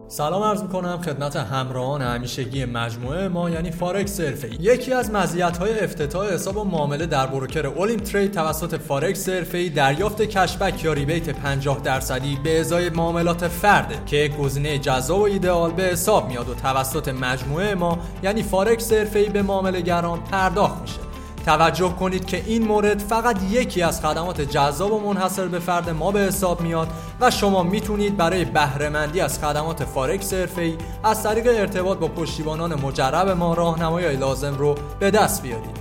سلام عرض میکنم خدمت همراهان همیشگی مجموعه ما یعنی فارکس حرفه‌ای. یکی از مزیت‌های افتتاح حساب و معامله در بروکر اولیم ترید توسط فارکس حرفه‌ای دریافت کشبک یا ریبیت 50% به ازای معاملات فرده که یک گزینه جذاب و ایدئال به حساب میاد و توسط مجموعه ما یعنی فارکس حرفه‌ای به معامله‌گران پرداخت میشه. توجه کنید که این مورد فقط یکی از خدمات جذاب و منحصر به فرد ما به حساب میاد و شما میتونید برای بهره مندی از خدمات فارکس حرفه‌ای از طریق ارتباط با پشتیبانان مجرب ما راهنمایی لازم رو به دست بیارید.